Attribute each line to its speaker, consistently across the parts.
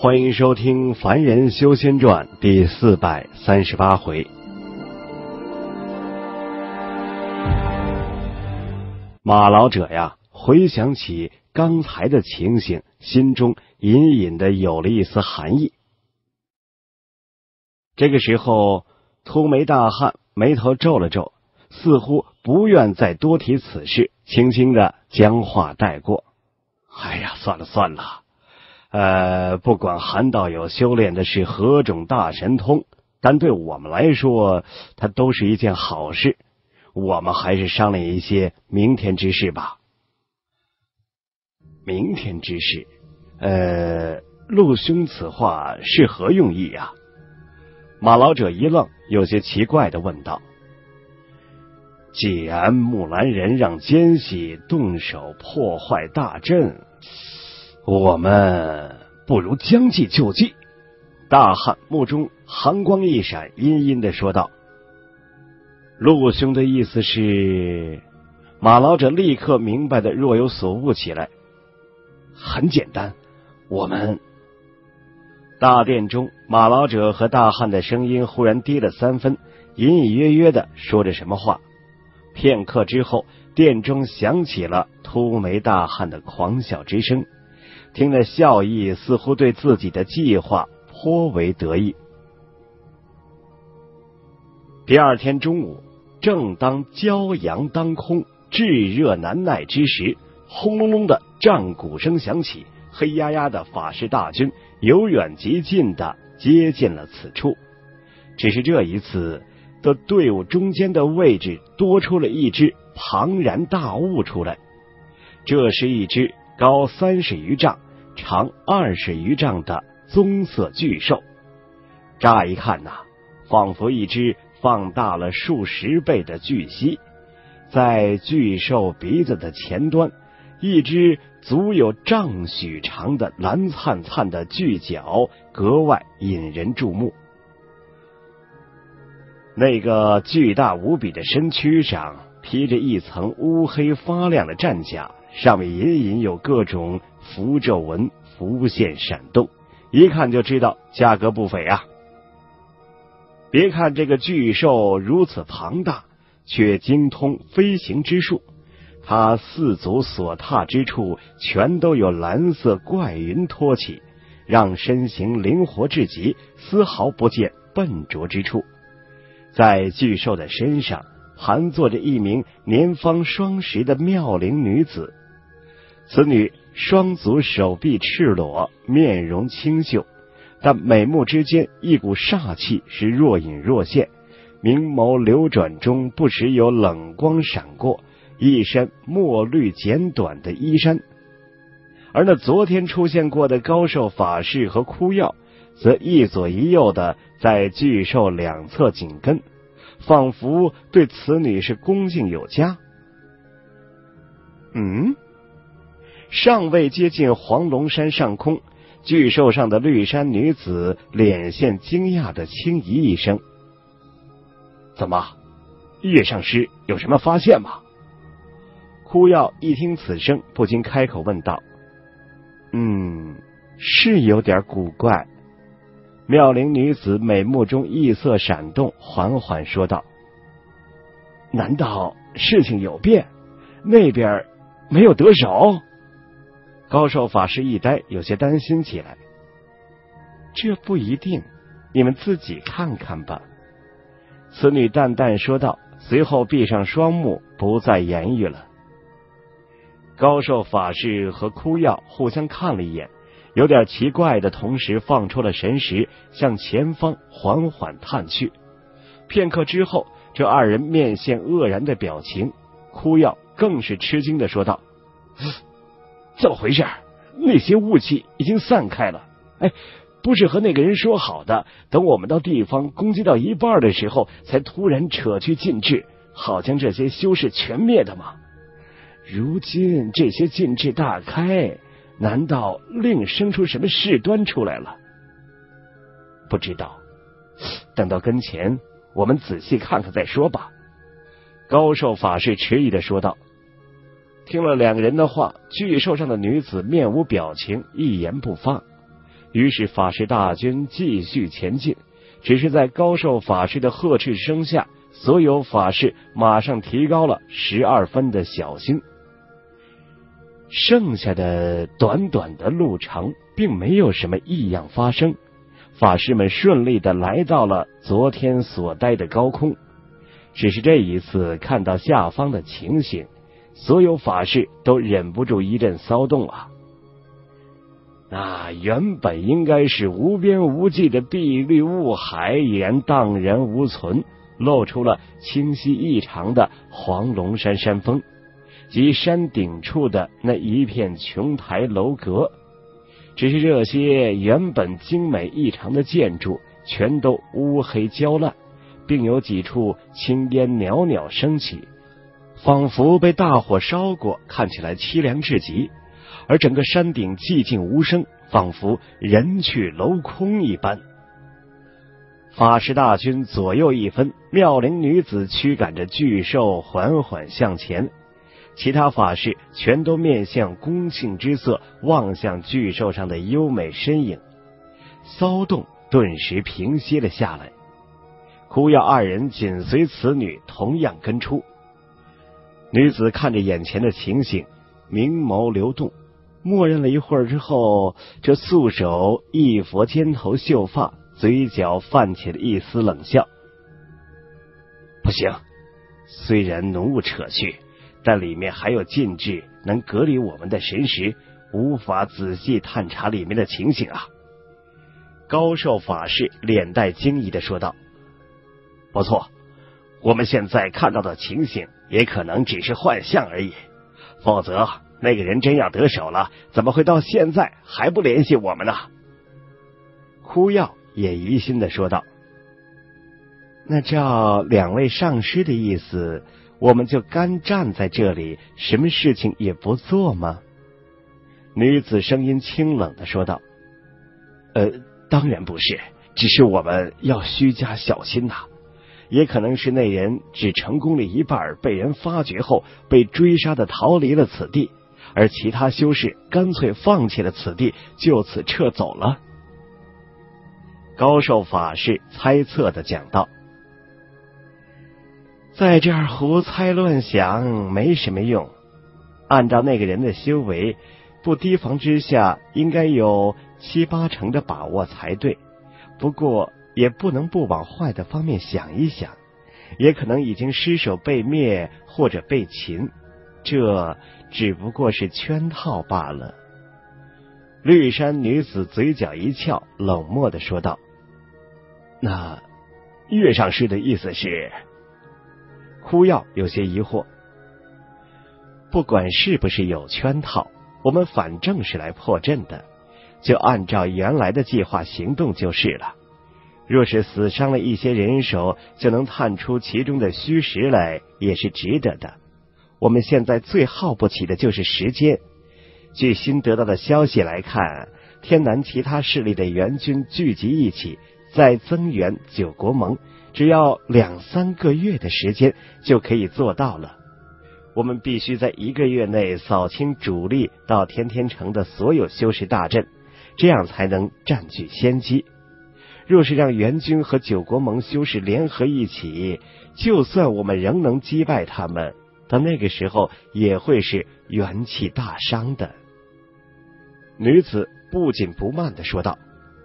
Speaker 1: 欢迎收听《凡人修仙传》第438回。马老者呀，回想起刚才的情形，心中隐隐的有了一丝寒意。这个时候，秃眉大汉眉头皱了皱，似乎不愿再多提此事，轻轻的将话带过。哎呀，算了算了。不管韩道友修炼的是何种大神通，但对我们来说，它都是一件好事。我们还是商量一些明天之事吧。明天之事，陆兄此话是何用意啊？马老者一愣，有些奇怪的问道。既然木兰人让奸细动手破坏大阵，我们不如将计就计。大汉目中寒光一闪，阴阴的说道。陆兄的意思是？马老者立刻明白的若有所悟起来。很简单，我们……大殿中，马老者和大汉的声音忽然低了3分，隐隐约约的说着什么话。片刻之后，殿中响起了秃眉大汉的狂笑之声，听了笑意，似乎对自己的计划颇为得意。第二天中午，正当骄阳当空、炙热难耐之时，轰隆隆的战鼓声响起，黑压压的法师大军由远及近的接近了此处。只是这一次的队伍中间的位置多出了一只庞然大物出来，这是一只高30余丈、长20余丈的棕色巨兽。乍一看仿佛一只放大了数十倍的巨蜥。在巨兽鼻子的前端，一只足有丈许长的蓝灿灿的巨角格外引人注目。那个巨大无比的身躯上披着一层乌黑发亮的战甲，上面隐隐有各种符咒纹浮现闪动，一看就知道价格不菲啊。别看这个巨兽如此庞大，却精通飞行之术，它4足所踏之处全都有蓝色怪云托起，让身形灵活至极，丝毫不见笨拙之处。在巨兽的身上盘坐着一名年方20的妙龄女子，此女双足手臂赤裸，面容清秀，但美目之间一股煞气是若隐若现，明眸流转中不时有冷光闪过，一身墨绿简短的衣衫。而那昨天出现过的高寿法师和枯药，则一左一右的在巨兽两侧紧跟，仿佛对此女是恭敬有加。尚未接近黄龙山上空，巨兽上的绿衫女子脸现惊讶的轻咦一声。怎么，叶上师有什么发现吗？枯药一听此声，不禁开口问道。是有点古怪。妙龄女子美目中异色闪动，缓缓说道。难道事情有变？那边没有得手？高寿法师一呆，有些担心起来。这不一定，你们自己看看吧。此女淡淡说道，随后闭上双目，不再言语了。高寿法师和枯药互相看了一眼，有点奇怪的同时放出了神识，向前方缓缓探去。片刻之后，这二人面现愕然的表情，枯药更是吃惊的说道。怎么回事？那些雾气已经散开了。不是和那个人说好的，等我们到地方攻击到一半的时候，才突然扯去禁制，好将这些修士全灭的吗？如今这些禁制大开，难道另生出什么事端出来了？不知道，等到跟前，我们仔细看看再说吧。高寿法师迟疑的说道。听了两个人的话，巨兽上的女子面无表情，一言不发。 于是法师大军继续前进，只是在高寿法师的呵斥声下，所有法师马上提高了12分的小心。剩下的短短的路程并没有什么异样发生，法师们顺利的来到了昨天所待的高空。只是这一次看到下方的情形，所有法师都忍不住一阵骚动啊！那原本应该是无边无际的碧绿雾海已然荡然无存，露出了清晰异常的黄龙山山峰及山顶处的那一片琼台楼阁。只是这些原本精美异常的建筑全都乌黑焦烂，并有几处青烟袅袅升起，仿佛被大火烧过，看起来凄凉至极。而整个山顶寂静无声，仿佛人去楼空一般。法师大军左右一分，妙龄女子驱赶着巨兽缓缓向前，其他法师全都面向恭敬之色，望向巨兽上的优美身影。骚动顿时平息了下来。哭药二人紧随此女同样跟出。女子看着眼前的情形，明眸流动，默认了一会儿之后，这素手一拂肩头秀发，嘴角泛起了一丝冷笑。不行，虽然浓雾扯去，但里面还有禁制能隔离我们的神识，无法仔细探查里面的情形啊。高寿法师脸带惊疑地说道。不错，我们现在看到的情形也可能只是幻象而已，否则那个人真要得手了，怎么会到现在还不联系我们呢？哭药也疑心地说道。那照两位上师的意思，我们就干站在这里，什么事情也不做吗？女子声音清冷地说道。当然不是，只是我们要须加小心呐。也可能是那人只成功了一半，被人发觉后被追杀的逃离了此地，而其他修士干脆放弃了此地，就此撤走了。高寿法师猜测地讲道。在这儿胡猜乱想没什么用，按照那个人的修为，不提防之下应该有7、8成的把握才对。不过也不能不往坏的方面想一想，也可能已经失手被灭或者被擒，这只不过是圈套罢了。绿衫女子嘴角一翘，冷漠地说道。那岳上师的意思是？哭药有些疑惑。不管是不是有圈套，我们反正是来破阵的，就按照原来的计划行动就是了。若是死伤了一些人手，就能探出其中的虚实来，也是值得的。我们现在最耗不起的就是时间。据新得到的消息来看，天南其他势力的援军聚集一起，再增援九国盟，只要2、3个月的时间就可以做到了。我们必须在1个月内扫清主力到天天城的所有修士大阵，这样才能占据先机。若是让援军和九国盟修士联合一起，就算我们仍能击败他们，到那个时候也会是元气大伤的。女子不紧不慢地说道。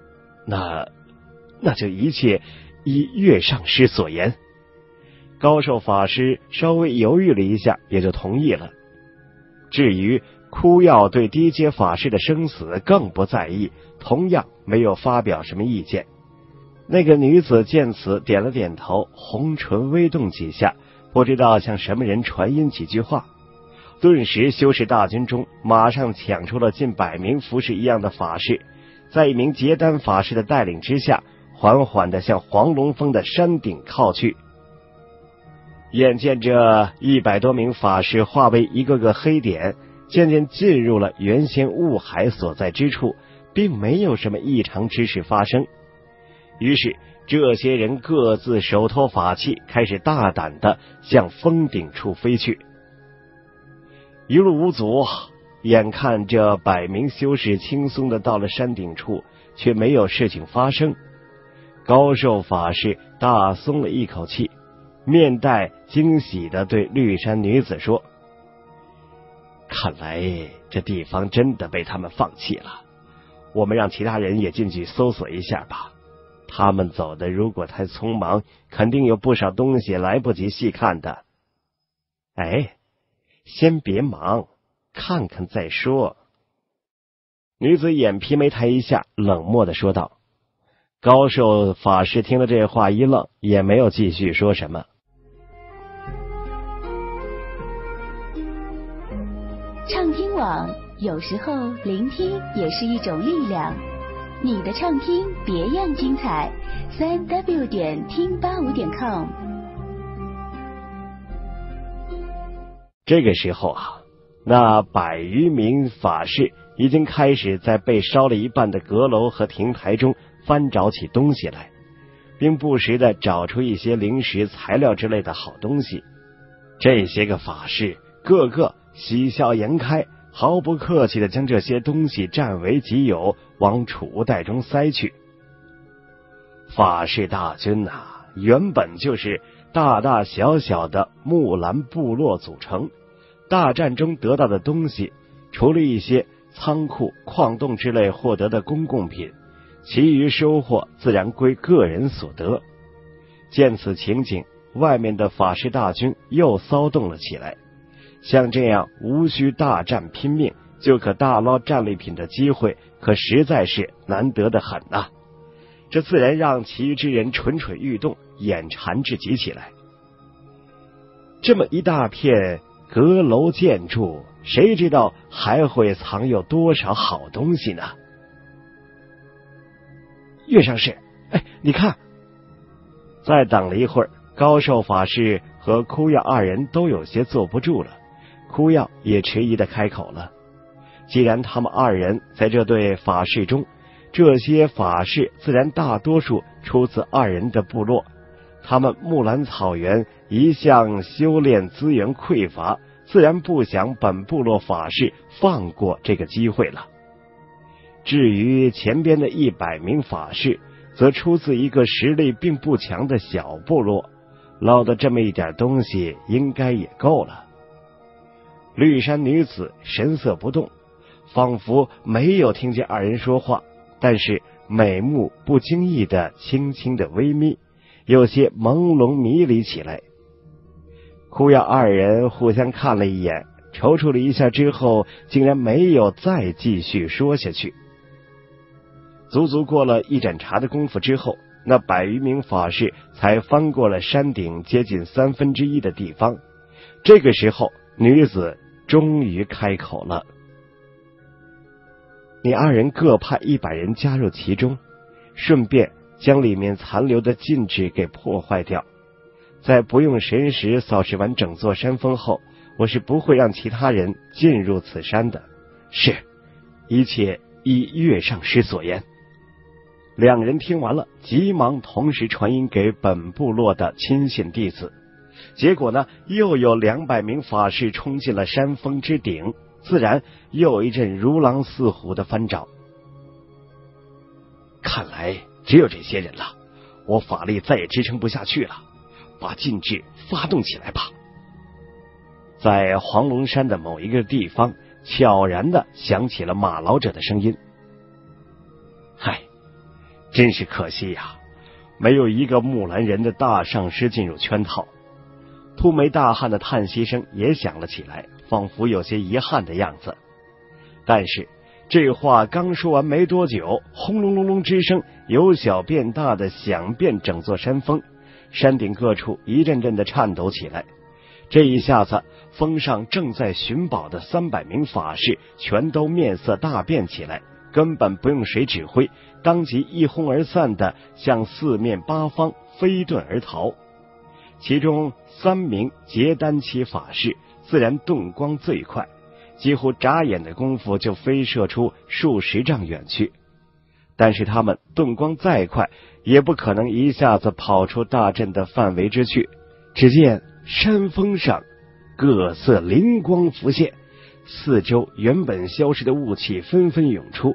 Speaker 1: 那就一切依岳上师所言。高寿法师稍微犹豫了一下，也就同意了。至于哭药对低阶法师的生死更不在意，同样没有发表什么意见。那个女子见此点了点头，红唇微动几下，不知道向什么人传音几句话。顿时修士大军中马上抢出了近100名服饰一样的法师，在一名结丹法师的带领之下，缓缓地向黄龙峰的山顶靠去。眼见着100多名法师化为一个个黑点，渐渐进入了原先雾海所在之处，并没有什么异常之事发生。于是这些人各自手托法器，开始大胆地向峰顶处飞去。一路无阻，眼看这100名修士轻松地到了山顶处， 却没有事情发生。高寿法师大松了一口气，面带惊喜地对绿衫女子说：看来这地方真的被他们放弃了，我们让其他人也进去搜索一下吧。他们走的如果太匆忙，肯定有不少东西来不及细看的。哎，先别忙，看看再说。女子眼皮没抬一下，冷漠地说道。高寿法师听了这话一愣，也没有继续说什么。
Speaker 2: 畅听网，有时候聆听也是一种力量。你的畅听别样精彩，3w 点听85.com。
Speaker 1: 这个时候啊，那100余名法士已经开始在被烧了一半的阁楼和亭台中翻找起东西来，并不时地找出一些零食、材料之类的好东西。这些个法士个个喜笑颜开，毫不客气地将这些东西占为己有，往储物袋中塞去。法士大军原本就是大大小小的木兰部落组成，大战中得到的东西，除了一些仓库、矿洞之类获得的公共品，其余收获自然归个人所得。见此情景，外面的法师大军又骚动了起来。像这样无需大战拼命就可大捞战利品的机会，可实在是难得的很啊！这自然让其余之人蠢蠢欲动，眼馋至极起来。这么一大片阁楼建筑，谁知道还会藏有多少好东西呢？岳上士，哎，你看！再等了一会儿，高寿法师和哭药二人都有些坐不住了。哭药也迟疑地开口了。既然他们二人在这对法事中，这些法士自然大多数出自二人的部落，他们木兰草原一向修炼资源匮乏，自然不想本部落法士放过这个机会了。至于前边的100名法士，则出自一个实力并不强的小部落，捞的这么一点东西应该也够了。绿衫女子神色不动，仿佛没有听见二人说话，但是美目不经意的轻轻的微眯，有些朦胧迷离起来。哭药二人互相看了一眼，踌躇了一下之后，竟然没有再继续说下去。足足过了一盏茶的功夫之后，那100余名法士才翻过了山顶接近1/3的地方。这个时候，女子终于开口了。你二人各派100人加入其中，顺便将里面残留的禁制给破坏掉。在不用神识扫视完整座山峰后，我是不会让其他人进入此山的。是，一切依岳上师所言。两人听完了，急忙同时传音给本部落的亲信弟子。结果呢，又有200名法士冲进了山峰之顶，自然又一阵如狼似虎的翻找。看来只有这些人了，我法力再也支撑不下去了，把禁制发动起来吧。在黄龙山的某一个地方，悄然的响起了马老者的声音。嗨，真是可惜呀，没有一个木兰人的大上师进入圈套。秃眉大汉的叹息声也响了起来，仿佛有些遗憾的样子。但是这话刚说完没多久，轰隆隆隆之声由小变大的响遍整座山峰，山顶各处一阵阵的颤抖起来。这一下子，峰上正在寻宝的300名法士全都面色大变起来，根本不用谁指挥，当即一哄而散的向四面八方飞遁而逃。其中3名结丹期法士自然遁光最快，几乎眨眼的功夫就飞射出数十丈远去。但是他们遁光再快，也不可能一下子跑出大阵的范围之去。只见山峰上各色灵光浮现，四周原本消失的雾气纷纷涌出，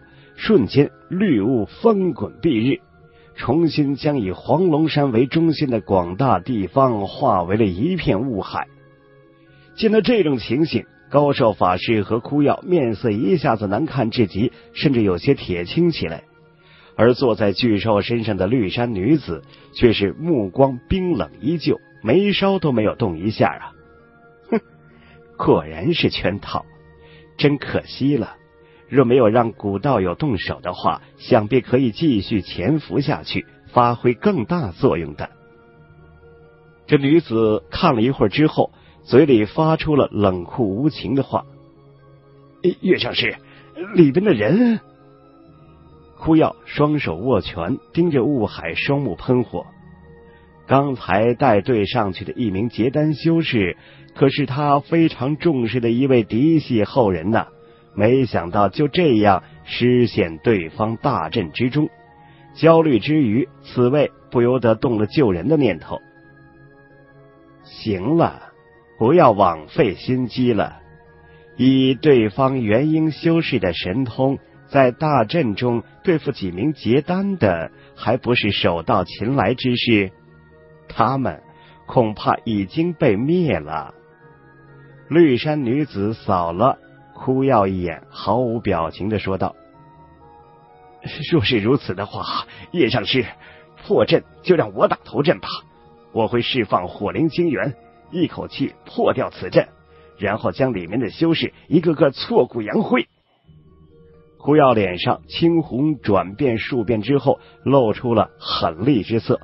Speaker 1: 瞬间绿雾翻滚蔽日，重新将以黄龙山为中心的广大地方化为了一片雾海。见到这种情形，高寿法师和哭药面色一下子难看至极，甚至有些铁青起来。而坐在巨兽身上的绿衫女子却是目光冰冷依旧，眉梢都没有动一下啊！哼，果然是圈套，真可惜了。若没有让古道友动手的话，想必可以继续潜伏下去，发挥更大作用的。这女子看了一会儿之后，嘴里发出了冷酷无情的话：“岳上师，里边的人。”哭药双手握拳，盯着雾海，双目喷火。刚才带队上去的一名结丹修士，可是他非常重视的一位嫡系后人呐，没想到就这样失陷对方大阵之中。焦虑之余，此位不由得动了救人的念头。行了，不要枉费心机了。以对方元婴修士的神通，在大阵中对付几名结丹的，还不是手到擒来之事？他们恐怕已经被灭了。绿衫女子扫了哭药一眼，毫无表情地说道：“若是如此的话，叶上师，破阵就让我打头阵吧。我会释放火灵精元，一口气破掉此阵，然后将里面的修士一个个挫骨扬灰。”哭药脸上青红转变数变之后，露出了狠厉之色。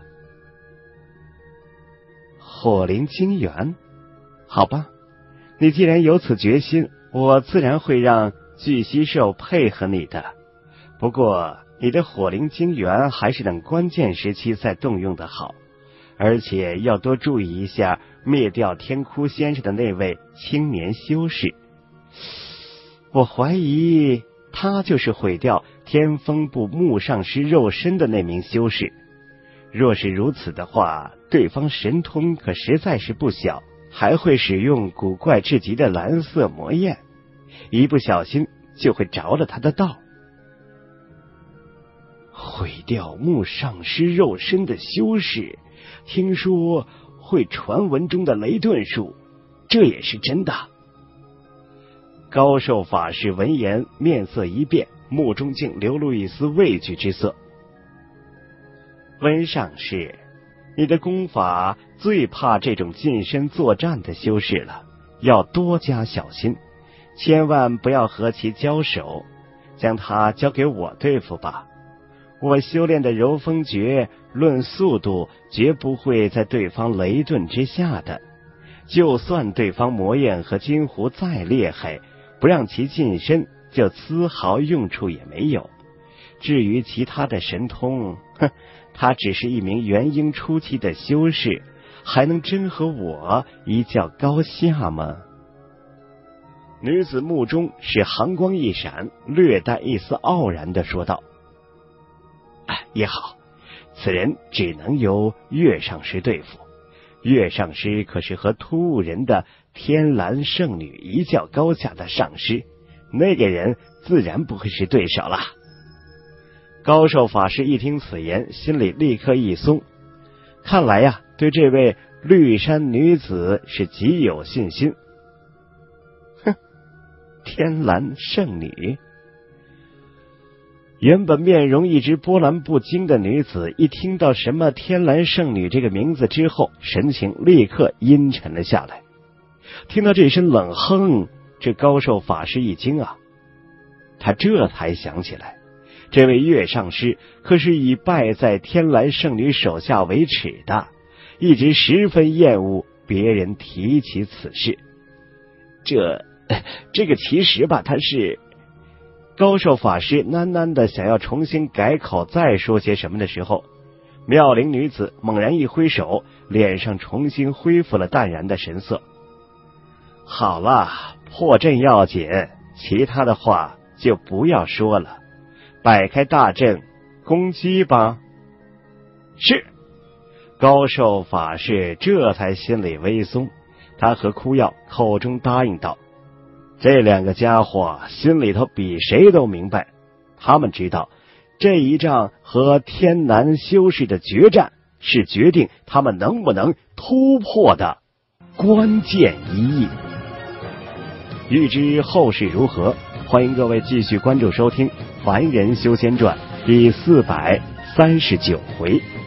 Speaker 1: 火灵精元，好吧，你既然有此决心，我自然会让巨蜥兽配合你的。不过你的火灵精元还是等关键时期再动用的好，而且要多注意一下灭掉天哭先生的那位青年修士。我怀疑他就是毁掉天风部木上师肉身的那名修士。若是如此的话，对方神通可实在是不小，还会使用古怪至极的蓝色魔焰，一不小心就会着了他的道。毁掉木上师肉身的修士，听说会传闻中的雷遁术，这也是真的。高寿法师闻言面色一变，目中竟流露一丝畏惧之色。温上师，你的功法最怕这种近身作战的修士了，要多加小心，千万不要和其交手，将他交给我对付吧。我修炼的柔风诀论速度绝不会在对方雷遁之下的，就算对方魔焰和金狐再厉害，不让其近身就丝毫用处也没有。至于其他的神通，他只是一名元婴初期的修士，还能真和我一较高下吗？女子目中是寒光一闪，略带一丝傲然地说道：“也好，此人只能由岳上师对付。岳上师可是和突兀人的天蓝圣女一较高下的上师，那个人自然不会是对手了。”高寿法师一听此言，心里立刻一松，看来呀，对这位绿衫女子是极有信心。哼，天蓝圣女。原本面容一直波澜不惊的女子，一听到什么天蓝圣女这个名字之后，神情立刻阴沉了下来。听到这声冷哼，这高寿法师一惊啊，他这才想起来，这位岳上师可是以败在天蓝圣女手下为耻的，一直十分厌恶别人提起此事。这个其实吧，他是……高寿法师喃喃的想要重新改口再说些什么的时候，妙龄女子猛然一挥手，脸上重新恢复了淡然的神色。好了，破阵要紧，其他的话就不要说了，摆开大阵攻击吧。是。高寿法师这才心里微松，他和哭药口中答应道。这两个家伙心里头比谁都明白， 他们知道这一仗和天南修士的决战是决定他们能不能突破的关键一役。欲知后事如何，欢迎各位继续关注收听《凡人修仙传》第439回。